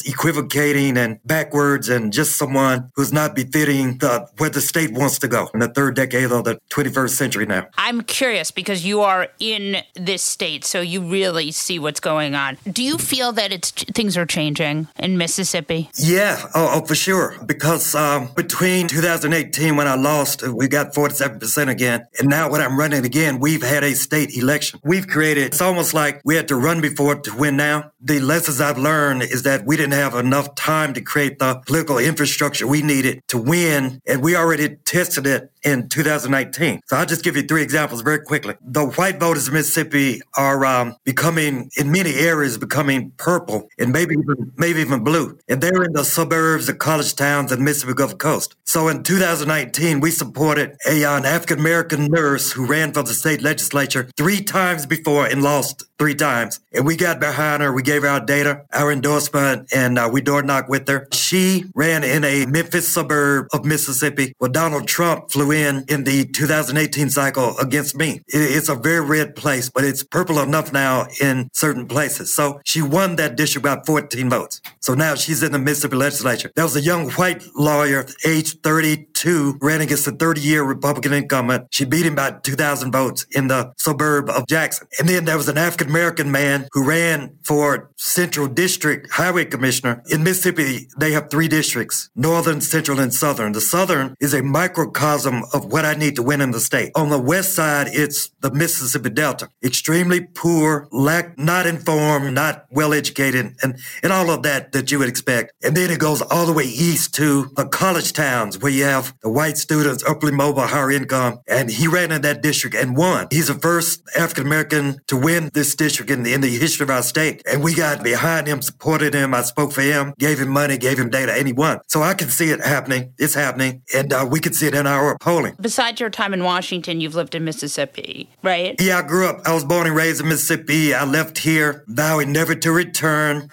just equivocating and backwards and just someone who's not befitting where the state wants to go in the third decade of the 21st century now. I'm curious because you are in this state, so you really see what's going on. Do you feel that things are changing in Mississippi? Yeah, for sure. Because between 2018 when I lost, we got 47% again. And now when I'm running again, we've had a state election. We've created, it's almost like we had to run before to win now. The lessons I've learned is that we didn't have enough time to create the political infrastructure we needed to win. And we already tested it in 2019. So I'll just give you 3 examples very quickly. The white voters in Mississippi are becoming, in many areas, becoming purple and maybe even blue. And they're in the suburbs, the college towns, and Mississippi Gulf Coast. So in 2019, we supported an African-American nurse who ran for the state legislature 3 times before and lost 3 times. And we got behind her. We gave her our data, our endorsement, and we door knocked with her. She ran in a Memphis suburb of Mississippi where Donald Trump flew in the 2018 cycle against me. It's a very red place, but it's purple enough now in certain places. So she won that district by 14 votes. So now she's in the Mississippi legislature. There was a young white lawyer, age 32, ran against a 30-year Republican incumbent. She beat him by 2,000 votes in the suburb of Jackson. And then there was an African-American man who ran for Central District Highway Commissioner. In Mississippi, they have 3 districts, Northern, Central, and Southern. The Southern is a microcosm of what I need to win in the state. On the west side, it's the Mississippi Delta. Extremely poor, not informed, not well-educated, and all of that you would expect. And then it goes all the way east to the college towns where you have the white students, upwardly mobile, higher income. And he ran in that district and won. He's the first African-American to win this district in the history of our state. And we got behind him, supported him. I spoke for him, gave him money, gave him data, and he won. So I can see it happening. It's happening. And we can see it in our polling. Besides your time in Washington, you've lived in Mississippi, right? Yeah, I was born and raised in Mississippi. I left here, vowing never to return.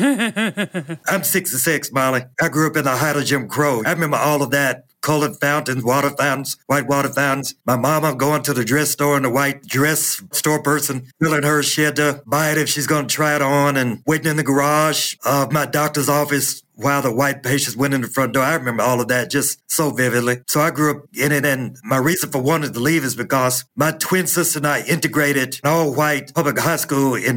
I'm 66, Molly. I grew up in the height of Jim Crow. I remember all of that. Colored fountains, water fountains, white water fountains. My mama going to the dress store and the white dress store person telling her she had to buy it if she's going to try it on, and waiting in the garage of my doctor's office while the white patients went in the front door. I remember all of that just so vividly. So I grew up in it, and my reason for wanting to leave is because my twin sister and I integrated an all-white public high school in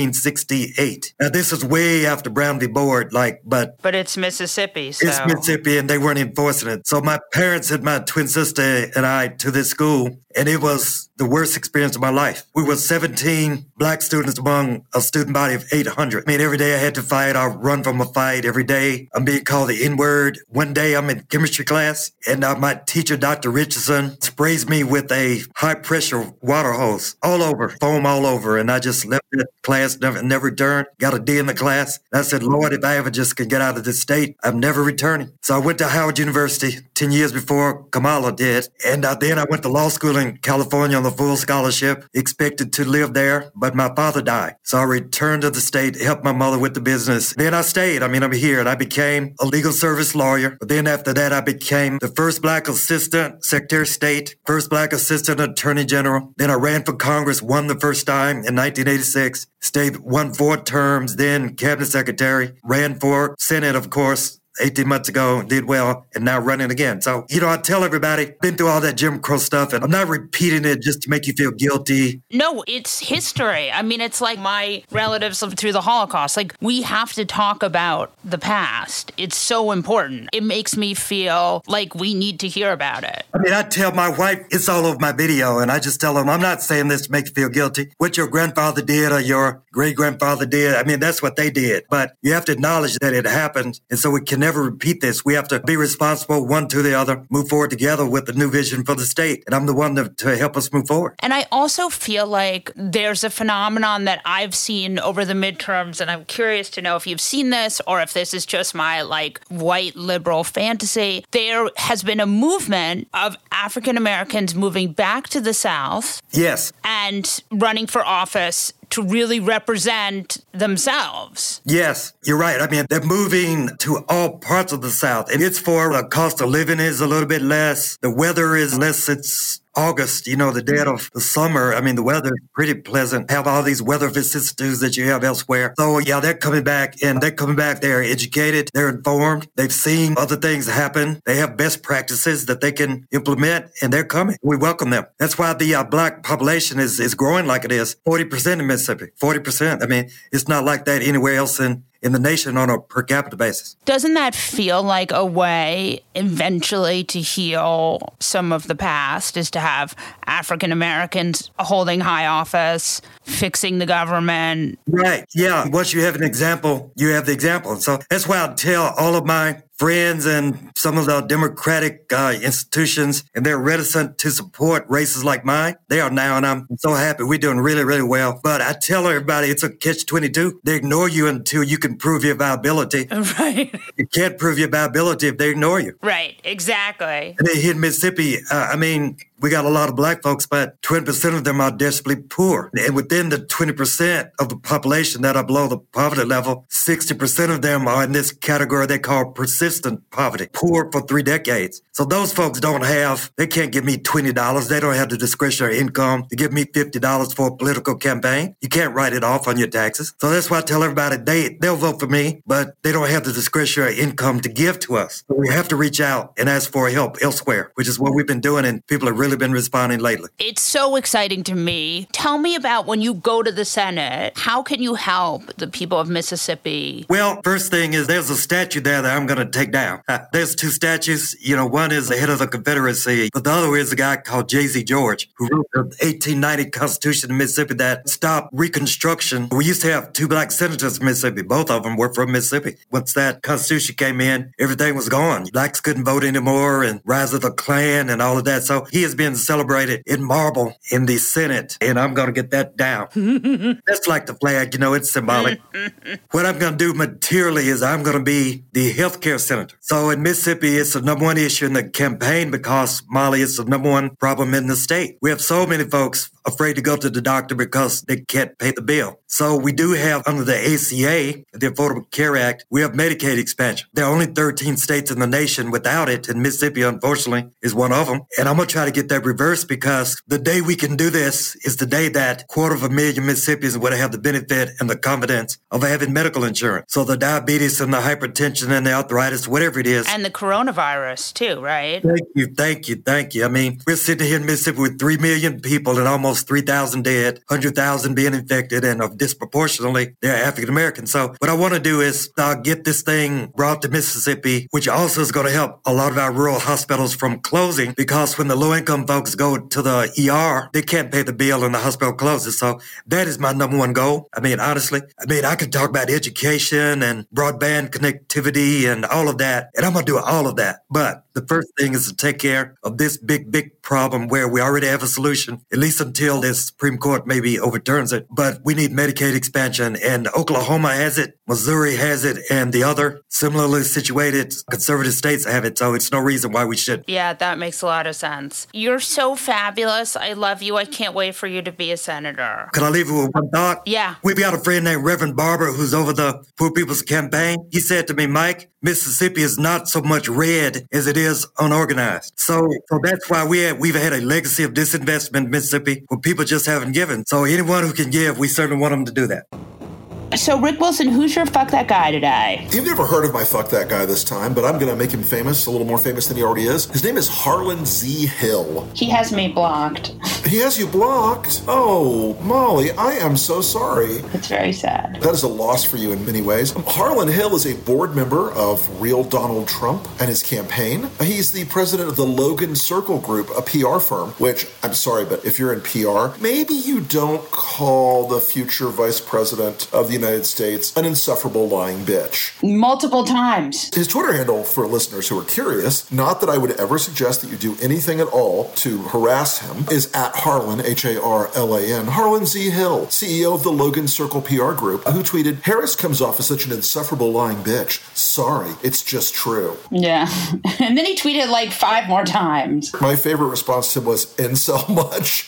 1968. Now, this is way after Brown v. Board, but it's Mississippi, so. It's Mississippi, and they weren't enforcing it. So my parents sent my twin sister and I to this school, and it was the worst experience of my life. We were 17 black students among a student body of 800. I mean, every day I had to fight. I run from a fight every day. I'm being called the N-word. One day I'm in chemistry class, and my teacher, Dr. Richardson, sprays me with a high-pressure water hose all over, foam all over, and I just left the class, never returned, got a D in the class. And I said, Lord, if I ever just can get out of this state, I'm never returning. So I went to Howard University 10 years before Kamala did, and then I went to law school in California on the full scholarship, expected to live there, but my father died. So I returned to the state, helped my mother with the business. Then I stayed. I'm here, and I became a legal service lawyer. But then after that, I became the first black assistant Secretary of State, first black assistant Attorney General. Then I ran for Congress, won the first time in 1986, won 4 terms, then Cabinet Secretary, ran for Senate, of course, 18 months ago, did well, and now running again. So, I tell everybody, been through all that Jim Crow stuff, and I'm not repeating it just to make you feel guilty. No, it's history. I mean, it's like my relatives lived through the Holocaust. We have to talk about the past. It's so important. It makes me feel like we need to hear about it. I mean, I tell my wife, it's all over my video, and I just tell them, I'm not saying this to make you feel guilty. What your grandfather did or your great-grandfather did, I mean, that's what they did. But you have to acknowledge that it happened, and so we can never repeat this. We have to be responsible, one to the other, move forward together with the new vision for the state. And I'm the one to help us move forward. And I also feel like there's a phenomenon that I've seen over the midterms, and I'm curious to know if you've seen this or if this is just my white liberal fantasy. There has been a movement of African Americans moving back to the South. Yes. And running for office to really represent themselves. Yes, you're right. I mean, they're moving to all parts of the South, and it's for the cost of living is a little bit less. The weather is less. It's August, the dead of the summer. I mean, the weather is pretty pleasant. Have all these weather vicissitudes that you have elsewhere. So, yeah, they're coming back, and they're coming back. They're educated. They're informed. They've seen other things happen. They have best practices that they can implement, and they're coming. We welcome them. That's why the black population is growing like it is. 40% in Mississippi. 40%. I mean, it's not like that anywhere else in the nation on a per capita basis. Doesn't that feel like a way eventually to heal some of the past, is to have African Americans holding high office, fixing the government? Right. Yeah. Once you have an example, you have the example. So that's why I tell all of my friends and some of the democratic institutions, and they're reticent to support races like mine. They are now, and I'm so happy. We're doing really, really well. But I tell everybody it's a catch-22. They ignore you until you can prove your viability. Right. You can't prove your viability if they ignore you. Right, exactly. And here in Mississippi, we got a lot of black folks, but 20% of them are desperately poor. And within the 20% of the population that are below the poverty level, 60% of them are in this category they call persistent poverty, poor for 3 decades. So those folks they can't give me $20. They don't have the discretionary income to give me $50 for a political campaign. You can't write it off on your taxes. So that's why I tell everybody they'll vote for me, but they don't have the discretionary income to give to us. So we have to reach out and ask for help elsewhere, which is what we've been doing, and people have really been responding lately. It's so exciting to me. Tell me about when you go to the Senate, how can you help the people of Mississippi? Well, first thing is there's a statue there that I'm going to take down. There's 2 statues. One is the head of the Confederacy, but the other is a guy called J.Z. George, who wrote the 1890 Constitution of Mississippi that stopped Reconstruction. We used to have 2 black senators in Mississippi. Both of them were from Mississippi. Once that Constitution came in, everything was gone. Blacks couldn't vote anymore, and rise of the Klan and all of that. So he has been celebrated in marble in the Senate, and I'm going to get that down. That's like the flag, it's symbolic. What I'm going to do materially is I'm going to be the healthcare senator. So in Mississippi, it's the number one issue in the campaign because, Molly, it's the number one problem in the state. We have so many folks afraid to go to the doctor because they can't pay the bill. So we do have, under the ACA, the Affordable Care Act, we have Medicaid expansion. There are only 13 states in the nation without it, and Mississippi, unfortunately, is one of them. And I'm going to try to get that reversed because the day we can do this is the day that 250,000 Mississippians would have the benefit and the confidence of having medical insurance. So the diabetes and the hypertension and the arthritis, whatever it is. And the coronavirus, too, right? Thank you. I mean, we're sitting here in Mississippi with 3 million people and almost 3,000 dead, 100,000 being infected, and disproportionately, they're African American. So what I want to do is get this thing brought to Mississippi, which also is going to help a lot of our rural hospitals from closing, because when the low-income folks go to the ER, they can't pay the bill and the hospital closes. So that is my number one goal. I mean, honestly, I could talk about education and broadband connectivity and all of that, and I'm going to do all of that. But the first thing is to take care of this big problem where we already have a solution, at least until the Supreme Court maybe overturns it. But we need Medicaid expansion, and Oklahoma has it, Missouri has it, and the other similarly situated conservative states have it. So it's no reason why we should. Yeah, that makes a lot of sense. You're so fabulous. I love you. I can't wait for you to be a senator. Could I leave you with one thought? Yeah. We've got a friend named Reverend Barber who's over the Poor People's Campaign. He said to me, Mike, Mississippi is not so much red as it is unorganized. So that's why we've had a legacy of disinvestment in Mississippi where people just haven't given. So anyone who can give, we certainly want them to do that. So, Rick Wilson, who's your fuck that guy today? You've never heard of my fuck that guy this time, but I'm going to make him famous, a little more famous than he already is. His name is Harlan Z. Hill. He has me blocked. He has you blocked? Oh, Molly, I am so sorry. It's very sad. That is a loss for you in many ways. Harlan Hill is a board member of Real Donald Trump and his campaign. He's the president of the Logan Circle Group, a PR firm, which, I'm sorry, but if you're in PR, maybe you don't call the future vice president of the United States an insufferable lying bitch. Multiple times. His Twitter handle, for listeners who are curious, not that I would ever suggest that you do anything at all to harass him, is at Harlan, Harlan, Harlan Z. Hill, CEO of the Logan Circle PR Group, who tweeted, Harris comes off as such an insufferable lying bitch. Sorry, it's just true. Yeah. And then he tweeted like 5 more times. My favorite response to him was, incel much?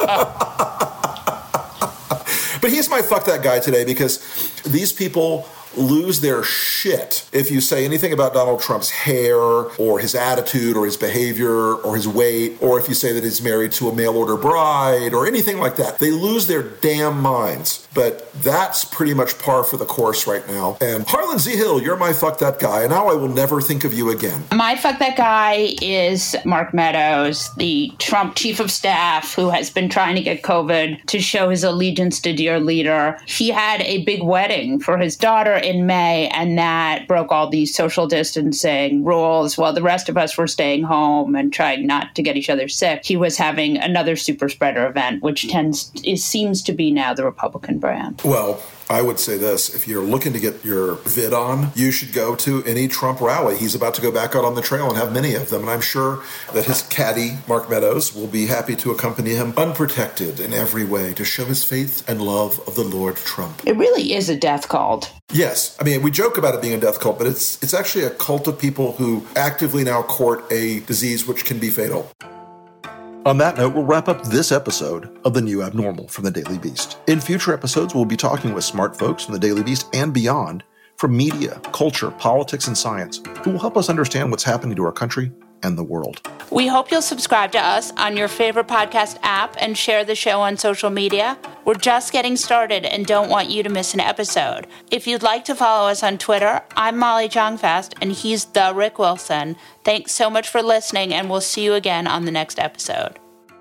But he's my fuck that guy today because these people lose their shit if you say anything about Donald Trump's hair or his attitude or his behavior or his weight, or if you say that he's married to a mail-order bride or anything like that. They lose their damn minds. But that's pretty much par for the course right now. And Harlan Z. Hill, you're my fuck that guy, and now I will never think of you again. My fuck that guy is Mark Meadows, the Trump chief of staff who has been trying to get COVID to show his allegiance to dear leader. He had a big wedding for his daughter in May, and that broke all these social distancing rules while the rest of us were staying home and trying not to get each other sick. He was having another super spreader event, which seems to be now the Republican brand. Well, I would say this. If you're looking to get your vid on, you should go to any Trump rally. He's about to go back out on the trail and have many of them. And I'm sure that his caddy, Mark Meadows, will be happy to accompany him unprotected in every way to show his faith and love of the Lord Trump. It really is a death cult. Yes. I mean, we joke about it being a death cult, but it's actually a cult of people who actively now court a disease which can be fatal. On that note, we'll wrap up this episode of The New Abnormal from The Daily Beast. In future episodes, we'll be talking with smart folks from The Daily Beast and beyond, from media, culture, politics, and science, who will help us understand what's happening to our country and the world. We hope you'll subscribe to us on your favorite podcast app and share the show on social media. We're just getting started and don't want you to miss an episode. If you'd like to follow us on Twitter, I'm Molly Jong-Fast and he's the Rick Wilson. Thanks so much for listening, and we'll see you again on the next episode.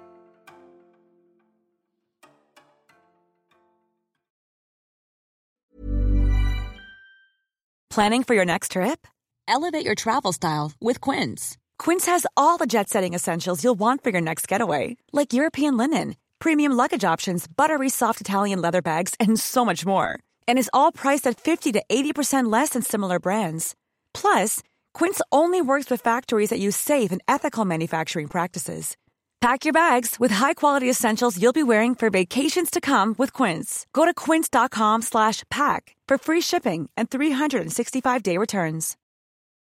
Planning for your next trip? Elevate your travel style with Quince. Quince has all the jet-setting essentials you'll want for your next getaway, like European linen, premium luggage options, buttery soft Italian leather bags, and so much more. And is all priced at 50 to 80% less than similar brands. Plus, Quince only works with factories that use safe and ethical manufacturing practices. Pack your bags with high-quality essentials you'll be wearing for vacations to come with Quince. Go to quince.com/pack for free shipping and 365-day returns.